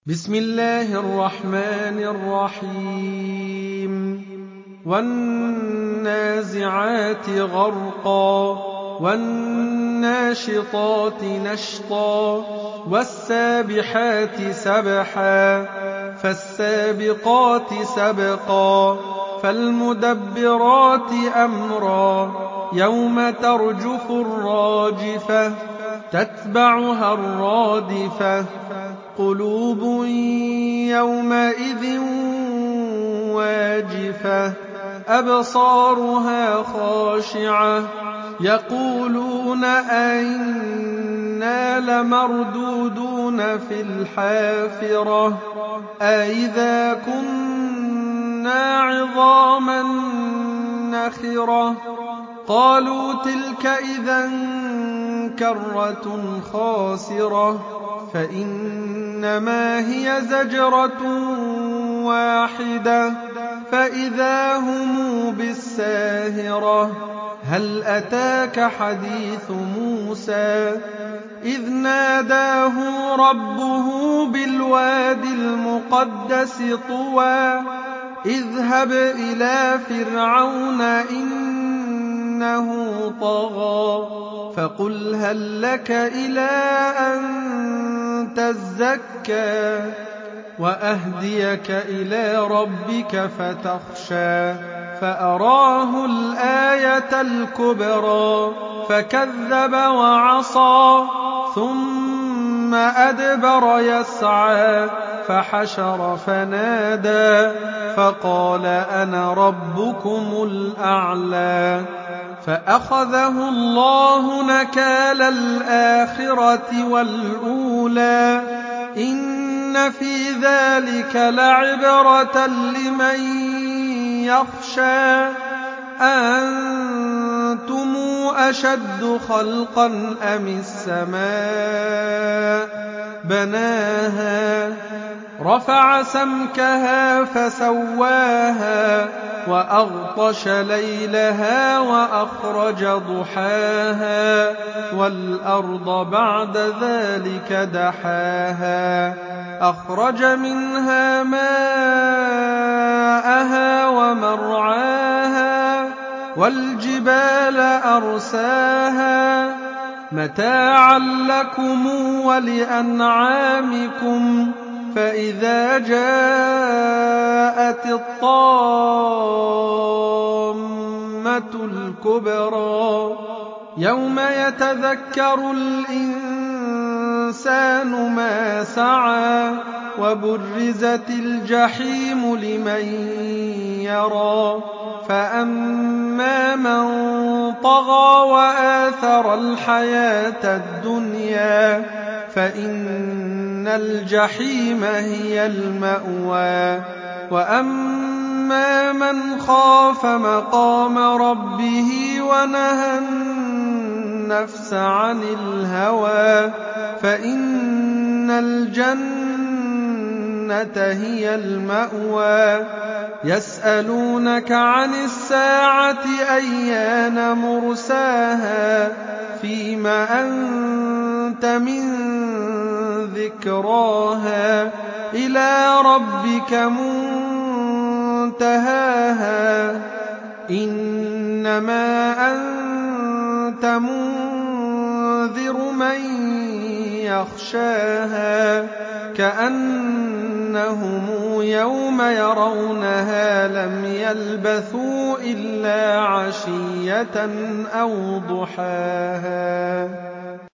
بسم الله الرحمن الرحيم والنازعات غرقا والناشطات نشطا والسابحات سبحا فالسابقات سبقا فالمدبرات أمرا يوم ترجف الراجفة تتبعها الرادفة قلوب يومئذ واجفة أبصارها خاشعة يقولون أئنا لمردودون في الحافرة أئذا كنا عظاما نخرة قالوا تلك إذا كرة خاسرة فإنما هي زجرة واحدة فإذا هم بالساهرة هل أتاك حديث موسى إذ ناداه ربه بالواد المقدس طوى اذهب إلى فرعون إنه طغى فقل هل لك إلى أن تزكى وأهديك إلى ربك فتخشى فأراه الآية الكبرى فكذب وعصى ثم أدبر يسعى فحشر فنادى فقال أنا ربكم الأعلى فأخذه الله نكال الآخرة والأولى إن في ذلك لعبرة لمن يخشى أأنتم أشد خلقا أم السماء بناها رفع سمكها فسواها وأغطش ليلها وأخرج ضحاها والأرض بعد ذلك دحاها أخرج منها ماءها ومرعاها والجبال أرساها متاعا لكم ولأنعامكم فإذا جاءت الطامة الكبرى يوم يتذكر الإنسان ما سعى وبرزت الجحيم لمن يرى فأما من طغى وآثر الحياة الدنيا فإن الجحيم هي المأوى وأما من خاف مقام ربه ونهى النفس عن الهوى فإن الجنة هي المأوى يسألونك عن الساعة أيان مرساها فيم أنت من ذكراها إلى ربك منتهاها إنما أنت منذر من يخشاها كأنهم يوم يرونها لم يلبثوا إلا عشية أو ضحاها